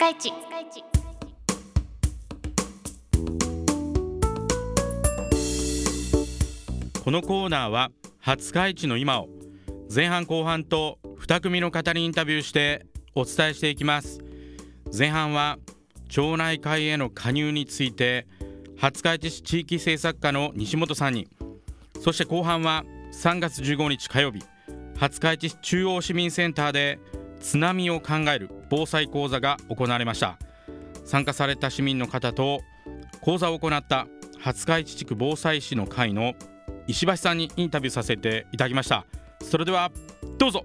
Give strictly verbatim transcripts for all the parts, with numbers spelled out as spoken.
日市。 このコーナーは廿日市の今を前半後半とに組の方にインタビューしてお伝えしていきます。前半は町内会への加入について廿日市市地域政策課の西本さんに、そして後半はさんがつじゅうごにち火曜日、廿日市市中央市民センターで津波を考える防災講座が行われました。参加された市民の方と講座を行った廿日市地区防災士の会の石橋さんにインタビューさせていただきました。それではどうぞ。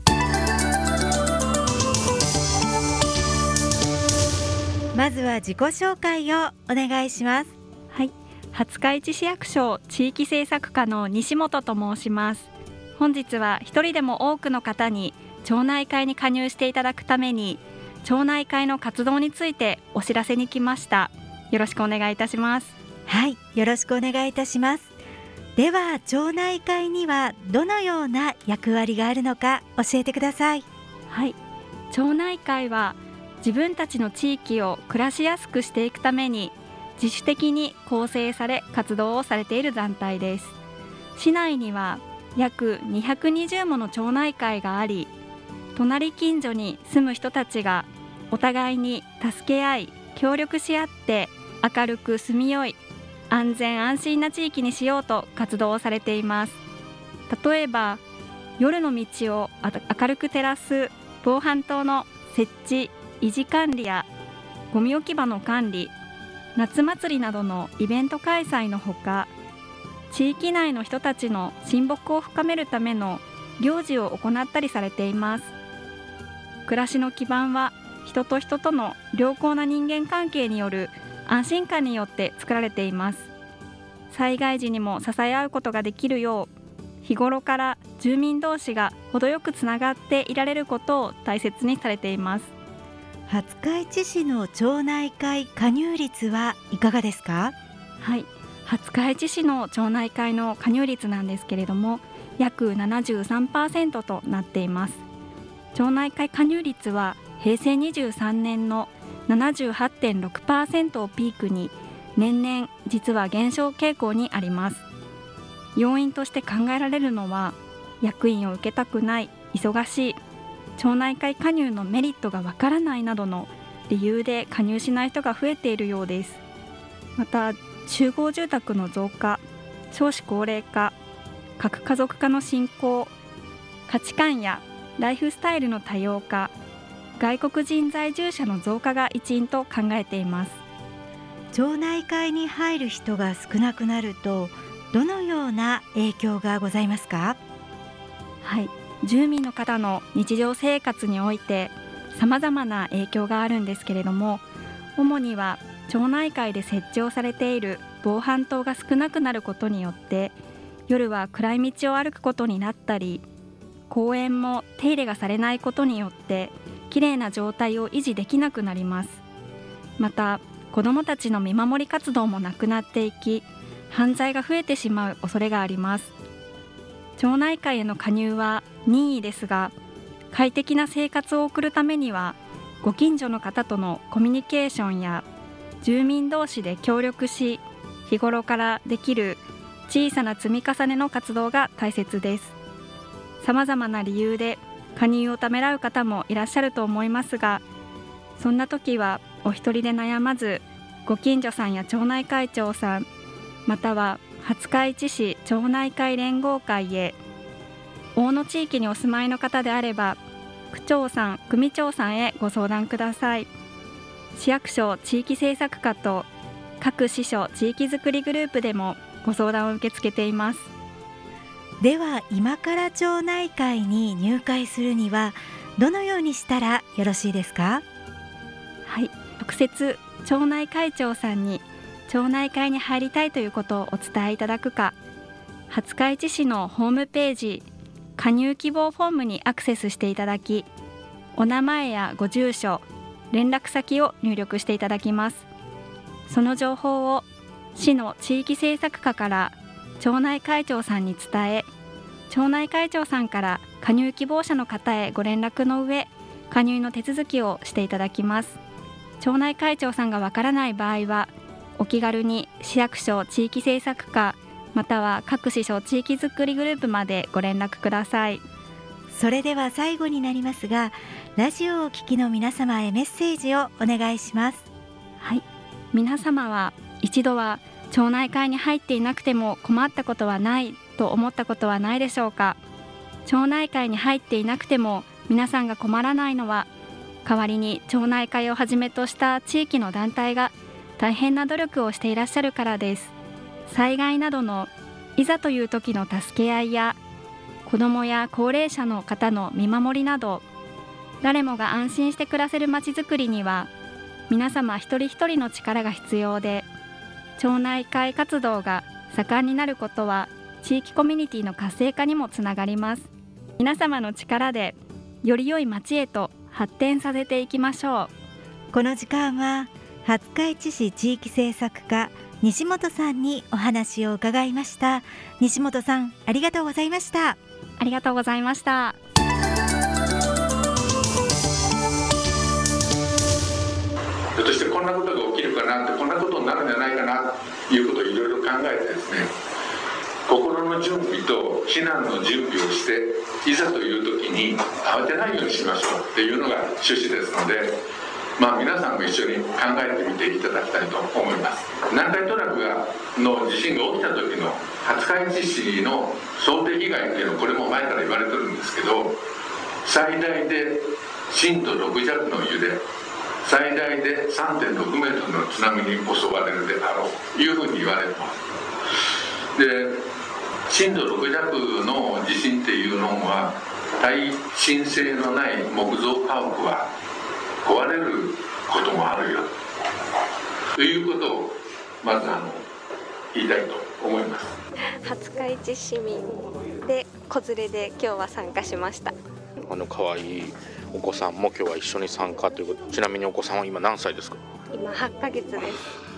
まずは自己紹介をお願いします。 はい、廿日市市役所地域政策課の西本と申します。本日は一人でも多くの方に町内会に加入していただくために、町内会の活動についてお知らせに来ました。よろしくお願いいたします。 はい、よろしくお願いいたします。では町内会にはどのような役割があるのか教えてください。 はい、町内会は自分たちの地域を暮らしやすくしていくために自主的に構成され活動をされている団体です。市内には約にひゃくにじゅうもの町内会があり、隣近所に住む人たちがお互いに助け合い協力し合って明るく住みよい安全安心な地域にしようと活動をされています。例えば夜の道を明るく照らす防犯灯の設置維持管理やゴミ置き場の管理、夏祭りなどのイベント開催のほか、地域内の人たちの親睦を深めるための行事を行ったりされています。暮らしの基盤は人と人との良好な人間関係による安心感によって作られています。災害時にも支え合うことができるよう、日頃から住民同士が程よくつながっていられることを大切にされています。 廿日市市の町内会加入率はいかがですか？ はい、廿日市市の町内会の加入率なんですけれども、約 ななじゅうさんパーセント となっています。町内会加入率はへいせいにじゅうさんねんの ななじゅうはちてんろくパーセント をピークに年々実は減少傾向にあります。要因として考えられるのは、役員を受けたくない、忙しい、町内会加入のメリットがわからないなどの理由で加入しない人が増えているようです。また集合住宅の増加、少子高齢化、核家族化の進行、価値観やライフスタイルの多様化、外国人在住者の増加が一因と考えています。 町内会に入る人が少なくなるとどのような影響がございますか？ はい、住民の方の日常生活においてさまざまな影響があるんですけれども、主には町内会で設置をされている防犯灯が少なくなることによって夜は暗い道を歩くことになったり、公園も手入れがされないことによってきれいな状態を維持できなくなります。また子どもたちの見守り活動もなくなっていき、犯罪が増えてしまう恐れがあります。町内会への加入は任意ですが、快適な生活を送るためにはご近所の方とのコミュニケーションや住民同士で協力し、日頃からできる小さな積み重ねの活動が大切です。さまざまな理由で加入をためらう方もいらっしゃると思いますが、そんな時はお一人で悩まず、ご近所さんや町内会長さん、または廿日市市町内会連合会へ、大野地域にお住まいの方であれば区長さん、組長さんへご相談ください。市役所地域政策課と各支所地域づくりグループでもご相談を受け付けています。 では今から町内会に入会するにはどのようにしたらよろしいですか？ はい、直接町内会長さんに町内会に入りたいということをお伝えいただくか、廿日市市のホームページ加入希望フォームにアクセスしていただき、お名前やご住所、連絡先を入力していただきます。その情報を市の地域政策課から町内会長さんに伝え、町内会長さんから加入希望者の方へご連絡の上、加入の手続きをしていただきます。 町内会長さんがわからない場合はお気軽に市役所地域政策課または各市所地域づくりグループまでご連絡ください。 それでは最後になりますが、ラジオをお聞きの皆様へメッセージをお願いします。 はい、皆様は一度は町内会に入っていなくても困ったことはないと思ったことはないでしょうか。町内会に入っていなくても皆さんが困らないのは、代わりに町内会をはじめとした地域の団体が大変な努力をしていらっしゃるからです。災害などのいざという時の助け合いや子どもや高齢者の方の見守りなど、誰もが安心して暮らせるまちづくりには皆様一人一人の力が必要で、町内会活動が盛んになることは地域コミュニティの活性化にもつながります。皆様の力でより良い町へと発展させていきましょう。 この時間は廿日市市地域政策課西本さんにお話を伺いました。西本さん、ありがとうございました。 ありがとうございました。 ひょっとしてこんなことが起きるかなって、こんなことになるんじゃないかなということをいろいろ考えてですね、心の準備と避難の準備をして、いざという時に慌てないようにしましょうっていうのが趣旨ですので、まあ、皆さんも一緒に考えてみていただきたいと思います。南海トラフがの地震が起きた時の廿日市市の想定被害っていうのは、これも前から言われてるんですけど、最大で震度ろく弱の揺れ、最大で さんてんろくメートルの津波に襲われるであろうというふうに言われてます。で、震度ろく弱の地震っていうのは、耐震性のない木造家屋は壊れることもあるよということをまずあの言いたいと思います。 廿日市市民で子連れで今日は参加しました。 あの可愛いお子さんも今日は一緒に参加ということ。ちなみにお子さんは今何歳ですか？ 今はちかげつです。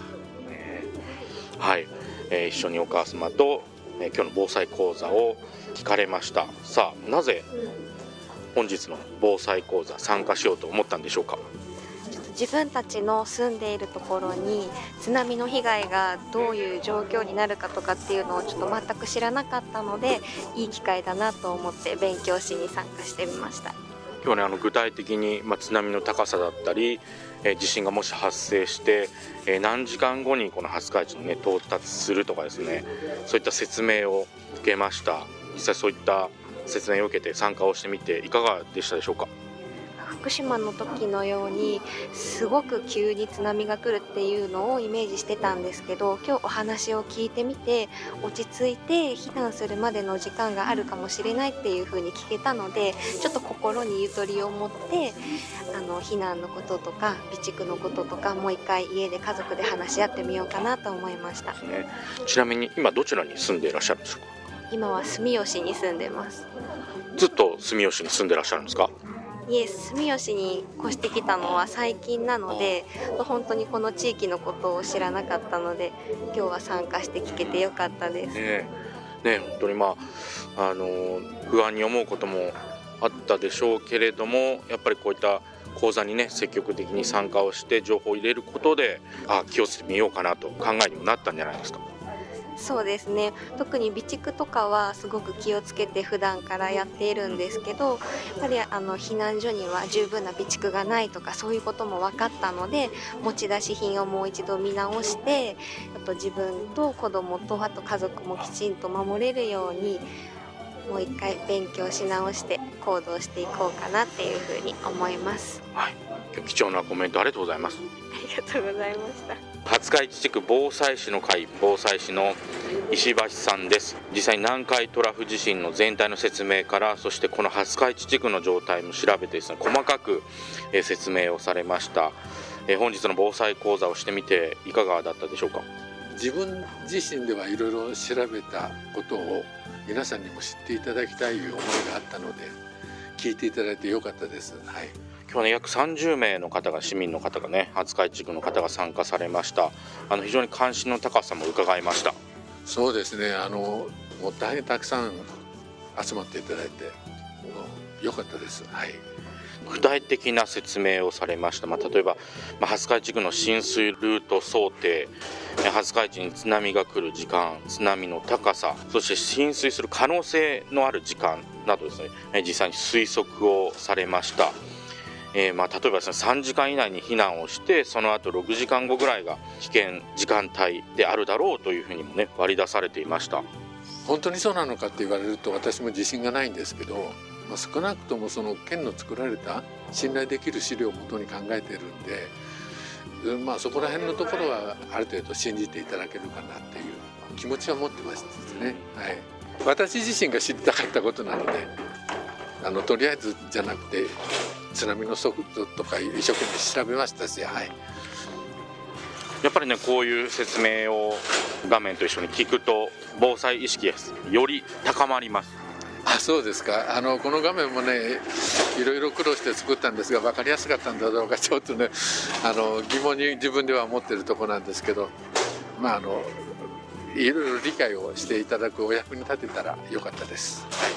はい、えー、一緒にお母様と、えー、今日の防災講座を聞かれました。さあ、なぜ本日の防災講座参加しようと思ったんでしょうか？ ちょっと自分たちの住んでいるところに津波の被害がどういう状況になるかとかっていうのをちょっと全く知らなかったので、いい機会だなと思って勉強しに参加してみました。 今日はね、あの具体的に、まあ、津波の高さだったり、えー、地震がもし発生して、えー、何時間後にこの廿日市に、ね、到達するとかですね、そういった説明を受けました。実際そういった説明を受けて参加をしてみていかがでしたでしょうか？ 福島の時のようにすごく急に津波が来るっていうのをイメージしてたんですけど、今日お話を聞いてみて落ち着いて避難するまでの時間があるかもしれないっていう風に聞けたので、ちょっと心にゆとりを持ってあの避難のこととか備蓄のこととかもう一回家で家族で話し合ってみようかなと思いました、 ね、ちなみに今どちらに住んでいらっしゃるんですか？ 今は住吉に住んでます。 ずっと住吉に住んでらっしゃるんですか？ いえ、住吉に越してきたのは最近なので、本当にこの地域のことを知らなかったので、今日は参加して聞けてよかったです。 ねえ、ねえ、本当にまあ、あの不安に思うこともあったでしょうけれども、やっぱりこういった講座にね積極的に参加をして情報を入れることで、あ、気をつけてみようかなと考えにもなったんじゃないですか？ そうですね、特に備蓄とかはすごく気をつけて普段からやっているんですけど、やっぱりあの避難所には十分な備蓄がないとかそういうことも分かったので、持ち出し品をもう一度見直して、あと自分と子供とあと家族もきちんと守れるようにもう一回勉強し直して行動していこうかなっていうふうに思います。 はい、今日貴重なコメントありがとうございます。 ありがとうございました。 廿日市地区防災士の会防災士の石橋さんです。実際に南海トラフ地震の全体の説明から、そしてこの廿日市地区の状態も調べてですね、細かく説明をされました。本日の防災講座をしてみていかがだったでしょうか？ 自分自身ではいろいろ調べたことを皆さんにも知っていただきたい思いがあったので、聞いていただいてよかったです。はい、 今日はね、約さんじゅうめいの方が市民の方がね、廿日市地区の方が参加されました。あの非常に関心の高さも伺いました。 そうですね、あのもう大変たくさん集まっていただいてよかったです。はい、 具体的な説明をされました。まあ、例えば、まあ、廿日市地区の浸水ルート想定、廿日市に津波が来る時間、津波の高さ、そして浸水する可能性のある時間などですね、実際に推測をされました。えー、まあ例えばですね、さんじかん以内に避難をして、その後ろくじかんごぐらいが危険時間帯であるだろうというふうにもね、割り出されていました。 本当にそうなのかって言われると私も自信がないんですけど、まあ、少なくともその県の作られた信頼できる資料をもとに考えているんで、まあ、そこら辺のところはある程度信じていただけるかなっていう気持ちは持ってましたですね、はい、私自身が知りたかったことなので、あのとりあえずじゃなくて津波の速度とか一生懸命調べましたし、はい、 やっぱりね、こういう説明を画面と一緒に聞くと防災意識ですより高まります。 あ、そうですか。あのこの画面もね、いろいろ苦労して作ったんですが、分かりやすかったんだろうかちょっとね、あの疑問に自分では思ってるところなんですけど、まああのいろいろ理解をしていただくお役に立てたらよかったです。はい、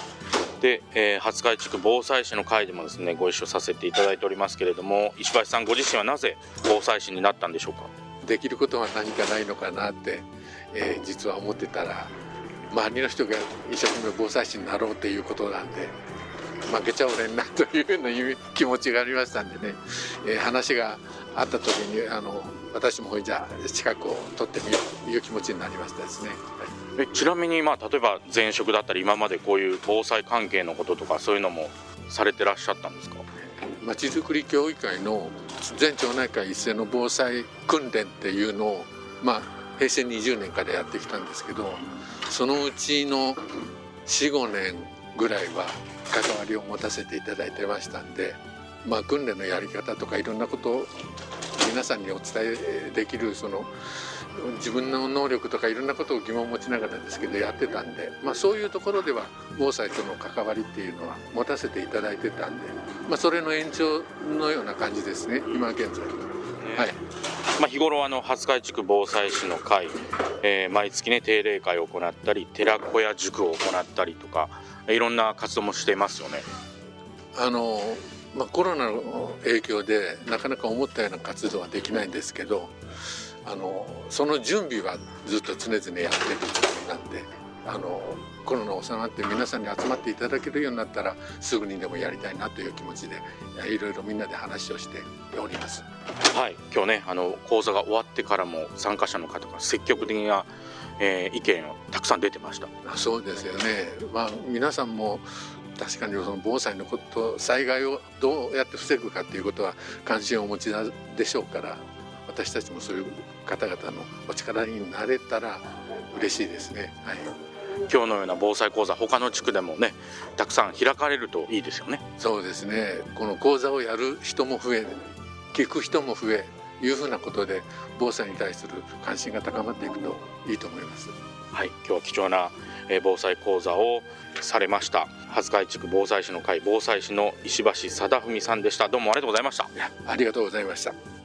で、えー、廿日市地区防災士の会でもですね、ご一緒させていただいておりますけれども、石橋さんご自身はなぜ防災士になったんでしょうか。 できることは何かないのかなって、えー、実は思ってたら、周りの人が一生懸命防災士になろうっていうことなんで、負けちゃおれんなというような気持ちがありましたんでね、えー、話があった時にあの私もじゃあ資格を取ってみようという気持ちになりましたですね。 はい、えちなみに、まあ、例えば前職だったり今までこういう防災関係のこととかそういうのもされてらっしゃったんですか。 まちづくり協議会の全町内会一斉の防災訓練っていうのを、まあ、へいせいにじゅうねんからやってきたんですけど、そのうちの よん、ごねんぐらいは関わりを持たせていただいてましたんで、まあ、訓練のやり方とかいろんなことを皆さんにお伝えできる、その自分の能力とかいろんなことを疑問を持ちながらですけどやってたんで、まあ、そういうところでは防災との関わりっていうのは持たせていただいてたんで、まあ、それの延長のような感じですね、今現在。はい、 まあ、日頃あの廿日市地区防災士の会、えー、毎月ね定例会を行ったり寺子屋塾を行ったりとかいろんな活動もしていますよね。 あの、まあ、コロナの影響でなかなか思ったような活動はできないんですけど、あのその準備はずっと常々やってるつもりなんで、あのコロナ収まって皆さんに集まっていただけるようになったらすぐにでもやりたいなという気持ちでいろいろみんなで話をしております。 はい、今日ねあの講座が終わってからも参加者の方が積極的な、えー、意見をたくさん出てました。 そうですよね、まあ、皆さんも確かにその防災のこと、災害をどうやって防ぐかということは関心をお持ちでしょうから、私たちもそういう方々のお力になれたら嬉しいですね。はい、 今日のような防災講座他の地区でもねたくさん開かれるといいですよね。 そうですね、この講座をやる人も増え、聞く人も増えいうふうなことで防災に対する関心が高まっていくといいと思います。 はい、今日は貴重な防災講座をされました廿日市地区防災士の会防災士の石橋貞文さんでした。どうもありがとうございました。 ありがとうございました。